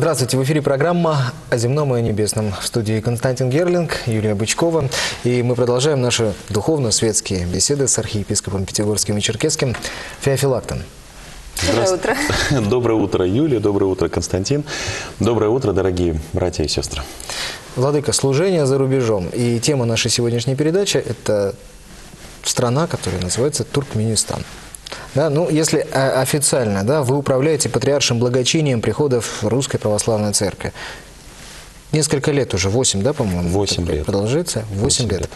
Здравствуйте, в эфире программа «О земном и о небесном». В студии Константин Герлинг, Юлия Бычкова. И мы продолжаем наши духовно-светские беседы с архиепископом Пятигорским и Черкесским Феофилактом. Доброе утро. Доброе утро, Юлия. Доброе утро, Константин. Доброе утро, дорогие братья и сестры. Владыка, служение за рубежом. И тема нашей сегодняшней передачи – это страна, которая называется Туркменистан. Да, ну, если официально, да, вы управляете патриаршим благочинием приходов Русской Православной Церкви. Несколько лет уже, 8, да, по-моему? 8 лет. Продолжается? 8 лет.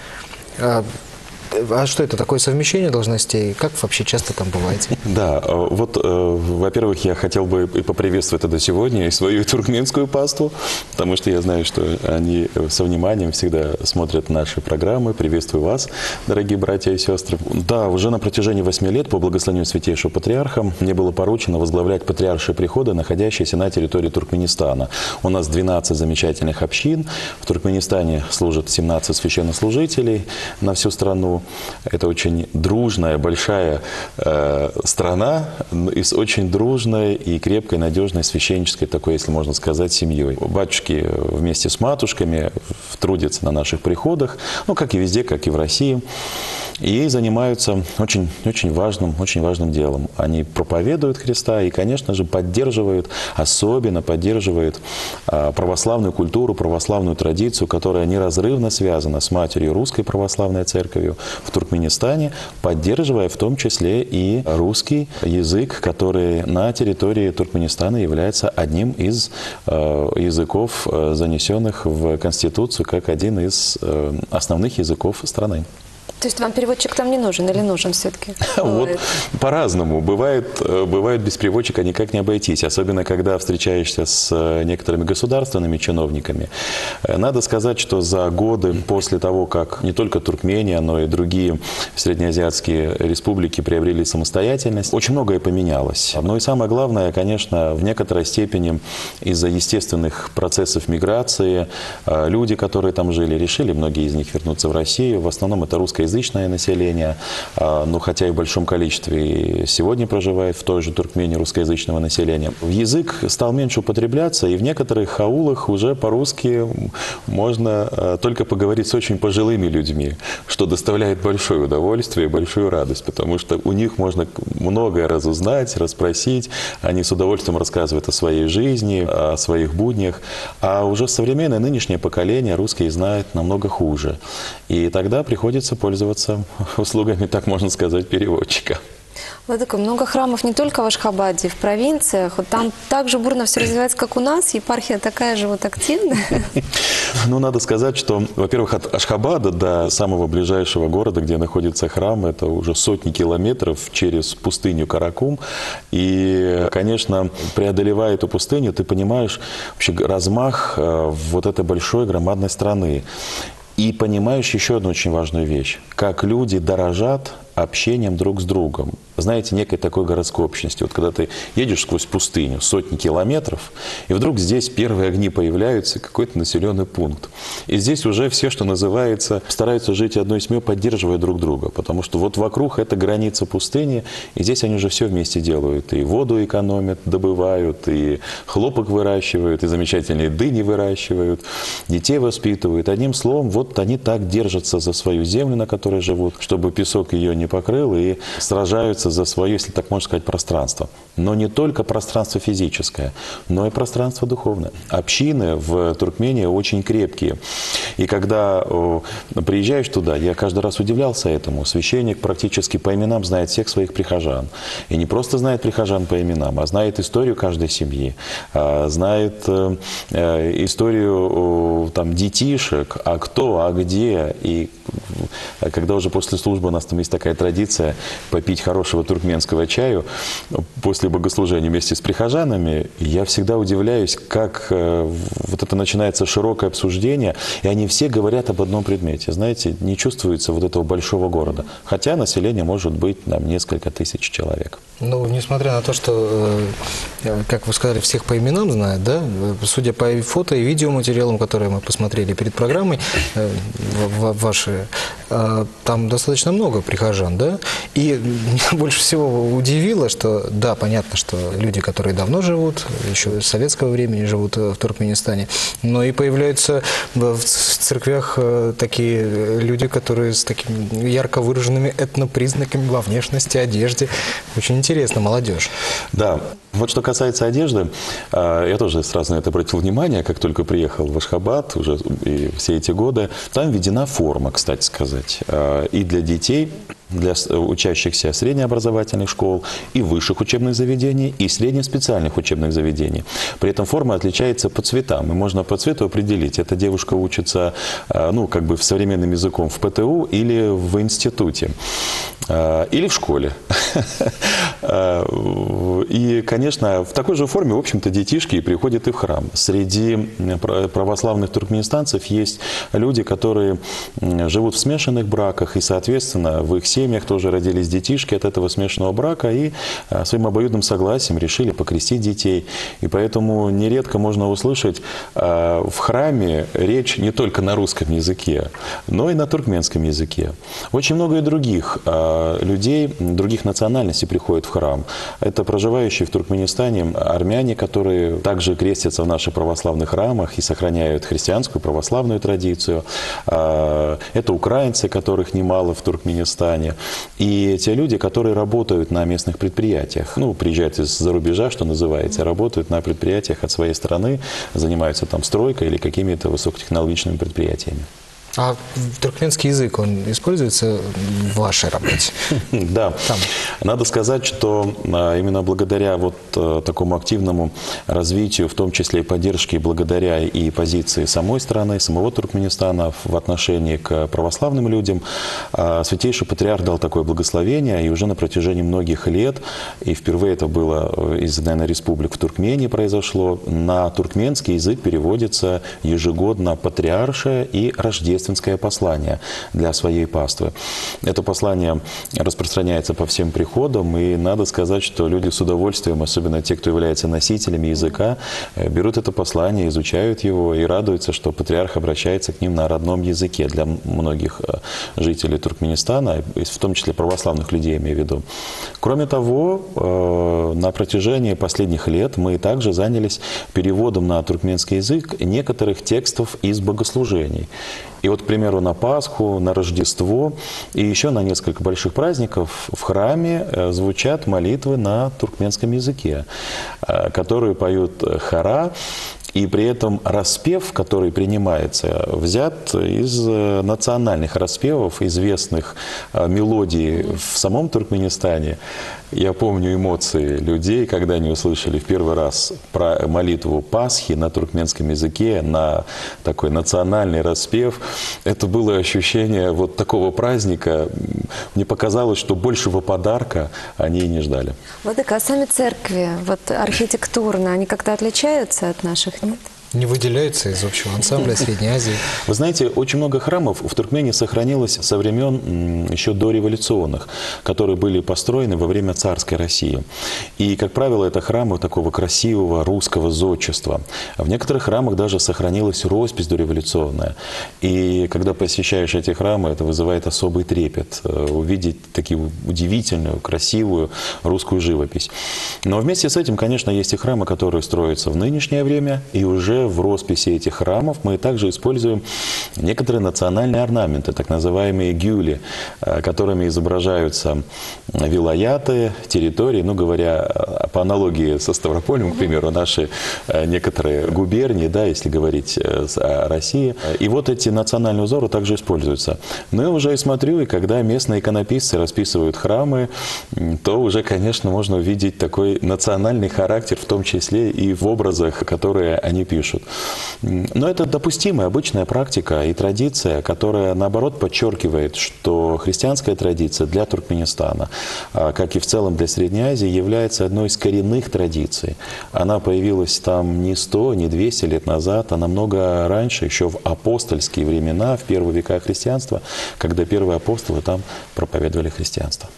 А что это, такое совмещение должностей? Как вообще часто там бываете? Да, вот, во-первых, я хотел бы и поприветствовать тогда сегодня и свою туркменскую паству, потому что я знаю, что они со вниманием всегда смотрят наши программы. Приветствую вас, дорогие братья и сестры. Да, уже на протяжении 8 лет по благословению Святейшего Патриарха мне было поручено возглавлять патриаршие приходы, находящиеся на территории Туркменистана. У нас 12 замечательных общин. В Туркменистане служат 17 священнослужителей на всю страну. Это очень дружная, большая страна и с очень дружной и крепкой, надежной священнической, такой, если можно сказать, семьей. Батюшки вместе с матушками трудятся на наших приходах, ну, как и везде, как и в России, и занимаются очень важным делом. Они проповедуют Христа и, конечно же, особенно поддерживают православную культуру, православную традицию, которая неразрывно связана с матерью Русской Православной Церковью в Туркменистане, поддерживая в том числе и русский язык, который на территории Туркменистана является одним из языков, занесенных в Конституцию как один из основных языков страны. То есть вам переводчик там не нужен или нужен все-таки? Вот по-разному. Бывает без переводчика никак не обойтись. Особенно, когда встречаешься с некоторыми государственными чиновниками. Надо сказать, что за годы после того, как не только Туркмения, но и другие среднеазиатские республики приобрели самостоятельность, очень многое поменялось. Но и самое главное, конечно, в некоторой степени из-за естественных процессов миграции люди, которые там жили, решили, многие из них вернуться в Россию. В основном это русскоязычное население, но хотя и в большом количестве и сегодня проживает в той же Туркмении русскоязычного населения. Язык стал меньше употребляться, и в некоторых аулах уже по-русски можно только поговорить с очень пожилыми людьми, что доставляет большое удовольствие и большую радость, потому что у них можно многое разузнать, расспросить, они с удовольствием рассказывают о своей жизни, о своих буднях, а уже современное нынешнее поколение русский знает намного хуже. И тогда приходится пользоваться услугами, так можно сказать, переводчика. Владыка, много храмов не только в Ашхабаде, в провинциях. Вот там так же бурно все развивается, как у нас. Епархия такая же вот активная. Ну, надо сказать, что, во-первых, от Ашхабада до самого ближайшего города, где находится храм, это уже сотни километров через пустыню Каракум. И, конечно, преодолевая эту пустыню, ты понимаешь вообще размах вот этой большой громадной страны. И понимаешь еще одну очень важную вещь. Как люди дорожат общением друг с другом. Знаете, некой такой городской общности. Вот когда ты едешь сквозь пустыню, сотни километров, и вдруг здесь первые огни появляются, какой-то населенный пункт. И здесь уже все, что называется, стараются жить одной семьей, поддерживая друг друга. Потому что вот вокруг это граница пустыни, и здесь они уже все вместе делают. И воду экономят, добывают, и хлопок выращивают, и замечательные дыни выращивают, детей воспитывают. Одним словом, вот они так держатся за свою землю, на которой живут, чтобы песок ее не покрыл, и сражаются за свое, если так можно сказать, пространство. Но не только пространство физическое, но и пространство духовное. Общины в Туркмении очень крепкие. И когда приезжаешь туда, я каждый раз удивлялся этому. Священник практически по именам знает всех своих прихожан. И не просто знает прихожан по именам, а знает историю каждой семьи, знает историю там, детишек, а кто, а где. И когда уже после службы у нас там есть такая традиция попить хорошего туркменского чаю после богослужения вместе с прихожанами, я всегда удивляюсь, как вот это начинается широкое обсуждение, и они все говорят об одном предмете. Знаете, не чувствуется вот этого большого города. Хотя население может быть там несколько тысяч человек. Ну, несмотря на то, что, как вы сказали, всех по именам знают, да, судя по фото и видеоматериалам, которые мы посмотрели перед программой, ваши, там достаточно много прихожан, да, и меня больше всего удивило, что, да, понятно, что люди, которые давно живут, еще с советского времени живут в Туркменистане, но и появляются в церквях такие люди, которые с такими ярко выраженными этнопризнаками во внешности, одежде. Очень интересно, молодежь. Да, вот что касается одежды, я тоже сразу на это обратил внимание, как только приехал в Ашхабад, уже и все эти годы, там введена форма, кстати сказать, и для детей, для учащихся среднеобразовательных школ, и высших учебных заведений, и среднеспециальных учебных заведений. При этом форма отличается по цветам, и можно по цвету определить, эта девушка учится, ну, как бы современным языком в ПТУ или в институте, или в школе. И, конечно, в такой же форме, в общем-то, детишки и приходят и в храм. Среди православных туркменистанцев есть люди, которые живут в смешанных браках, и, соответственно, в их семьях тоже родились детишки от этого смешанного брака, и своим обоюдным согласием решили покрестить детей. И поэтому нередко можно услышать в храме речь не только на русском языке, но и на туркменском языке. Очень много и других людей, других национальностей приходят в храм. Это проживающие в Туркменистане армяне, которые также крестятся в наших православных храмах и сохраняют христианскую православную традицию. Это украинцы, которых немало в Туркменистане. И те люди, которые работают на местных предприятиях, ну, приезжают из-за рубежа, что называется, работают на предприятиях от своей страны, занимаются там стройкой или какими-то высокотехнологичными предприятиями. А туркменский язык, он используется в вашей работе? Да. Надо сказать, что именно благодаря вот такому активному развитию, в том числе и поддержке, благодаря и позиции самой страны, самого Туркменистана в отношении к православным людям, Святейший Патриарх дал такое благословение, и уже на протяжении многих лет, и впервые это было из, наверное, республик в Туркмении произошло, на туркменский язык переводится ежегодно патриаршее и рождественское послание для своей паствы. Это послание распространяется по всем приходам, и надо сказать, что люди с удовольствием, особенно те, кто является носителями языка, берут это послание, изучают его и радуются, что патриарх обращается к ним на родном языке. Для многих жителей Туркменистана, в том числе православных людей, имею в виду. Кроме того, на протяжении последних лет мы также занялись переводом на туркменский язык некоторых текстов из богослужений. И вот, к примеру, на Пасху, на Рождество и еще на несколько больших праздников в храме звучат молитвы на туркменском языке, которые поют хора. И при этом распев, который принимается, взят из национальных распевов, известных мелодий в самом Туркменистане. Я помню эмоции людей, когда они услышали в первый раз про молитву Пасхи на туркменском языке, на такой национальный распев. Это было ощущение вот такого праздника. Мне показалось, что большего подарка они и не ждали. Владыка, а сами церкви, вот архитектурно, они как-то отличаются от наших, нет? Не выделяются из общего ансамбля Средней Азии. Вы знаете, очень много храмов в Туркмении сохранилось со времен еще дореволюционных, которые были построены во время царской России. И, как правило, это храмы такого красивого русского зодчества. В некоторых храмах даже сохранилась роспись дореволюционная. И когда посещаешь эти храмы, это вызывает особый трепет. Увидеть такую удивительную, красивую русскую живопись. Но вместе с этим, конечно, есть и храмы, которые строятся в нынешнее время, и уже в росписи этих храмов мы также используем некоторые национальные орнаменты, так называемые гюли, которыми изображаются вилаяты, территории, ну говоря по аналогии со Ставропольем, к примеру, наши некоторые губернии, да, если говорить о России. И вот эти национальные узоры также используются. Но я уже и смотрю, и когда местные иконописцы расписывают храмы, то уже, конечно, можно увидеть такой национальный характер, в том числе и в образах, которые они пишут. Но это допустимая, обычная практика и традиция, которая, наоборот, подчеркивает, что христианская традиция для Туркменистана, как и в целом для Средней Азии, является одной из коренных традиций. Она появилась там не 100, не 200 лет назад, а намного раньше, еще в апостольские времена, в первые века христианства, когда первые апостолы там проповедовали христианство.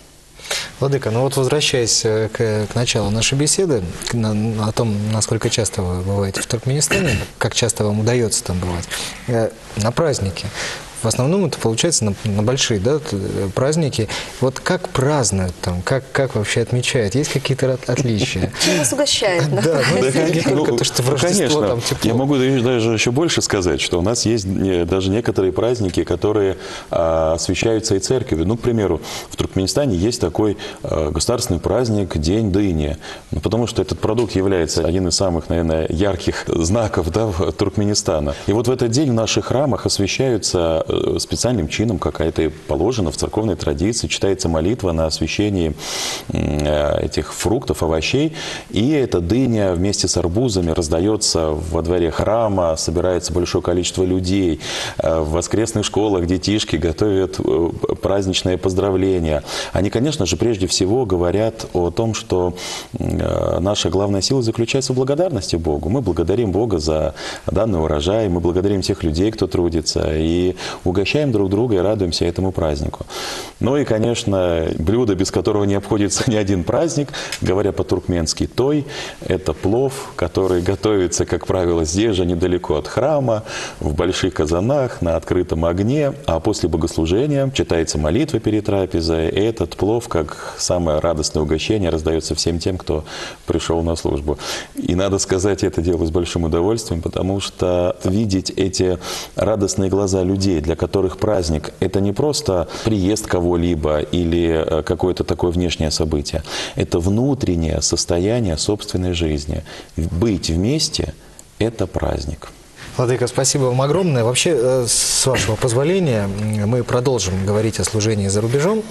Владыка, ну вот возвращаясь к началу нашей беседы, о том, насколько часто вы бываете в Туркменистане, как часто вам удается там бывать, на праздники. В основном это получается на большие, да, праздники. Вот как празднуют там, как вообще отмечают? Есть какие-то отличия? Нас угощают. Да, не только то, что в Рождество там тепло. Я могу даже еще больше сказать, что у нас есть даже некоторые праздники, которые освещаются и церковью. Ну, к примеру, в Туркменистане есть такой государственный праздник День дыни. Ну, потому что этот продукт является один из самых, наверное, ярких знаков, да, Туркменистана. И вот в этот день в наших храмах освещаются специальным чином, как это и положено в церковной традиции, читается молитва на освящении этих фруктов, овощей, и эта дыня вместе с арбузами раздается во дворе храма, собирается большое количество людей, в воскресных школах детишки готовят праздничные поздравления. Они, конечно же, прежде всего говорят о том, что наша главная сила заключается в благодарности Богу. Мы благодарим Бога за данный урожай, мы благодарим тех людей, кто трудится, и угощаем друг друга и радуемся этому празднику. Ну и, конечно, блюдо, без которого не обходится ни один праздник, говоря по-туркменски той, это плов, который готовится, как правило, здесь же, недалеко от храма, в больших казанах, на открытом огне, а после богослужения читается молитва перед трапезой, и этот плов, как самое радостное угощение, раздается всем тем, кто пришел на службу. И надо сказать, это делаю с большим удовольствием, потому что видеть эти радостные глаза людей, для которых праздник – это не просто приезд кого-либо или какое-то такое внешнее событие. Это внутреннее состояние собственной жизни. Быть вместе – это праздник. Владыка, спасибо вам огромное. Вообще, с вашего позволения, мы продолжим говорить о служении за рубежом.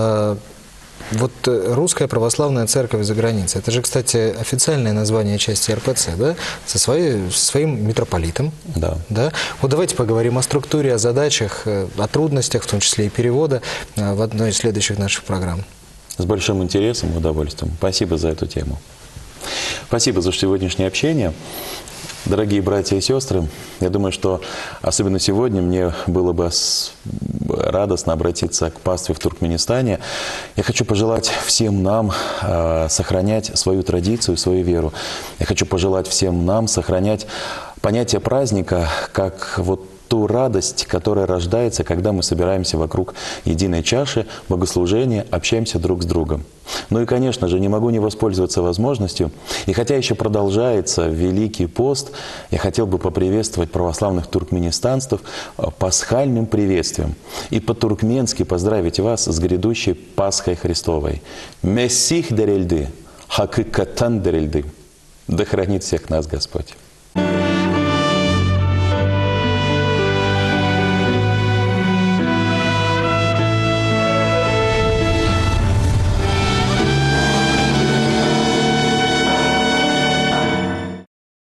Вот Русская Православная Церковь за границей. Это же, кстати, официальное название части РПЦ, да? Со своим митрополитом. Да. Да? Вот давайте поговорим о структуре, о задачах, о трудностях, в том числе и перевода, в одной из следующих наших программ. С большим интересом и удовольствием. Спасибо за эту тему. Спасибо за сегодняшнее общение. Дорогие братья и сестры, я думаю, что особенно сегодня мне было бы радостно обратиться к пастве в Туркменистане. Я хочу пожелать всем нам сохранять свою традицию, свою веру. Я хочу пожелать всем нам сохранять понятие праздника как вот ту радость, которая рождается, когда мы собираемся вокруг единой чаши, богослужения, общаемся друг с другом. Ну и, конечно же, не могу не воспользоваться возможностью. И хотя еще продолжается Великий пост, я хотел бы поприветствовать православных туркменистанцев пасхальным приветствием. И по-туркменски поздравить вас с грядущей Пасхой Христовой. Мессих дерельды, хакыкатан дерельды. Да хранит всех нас Господь.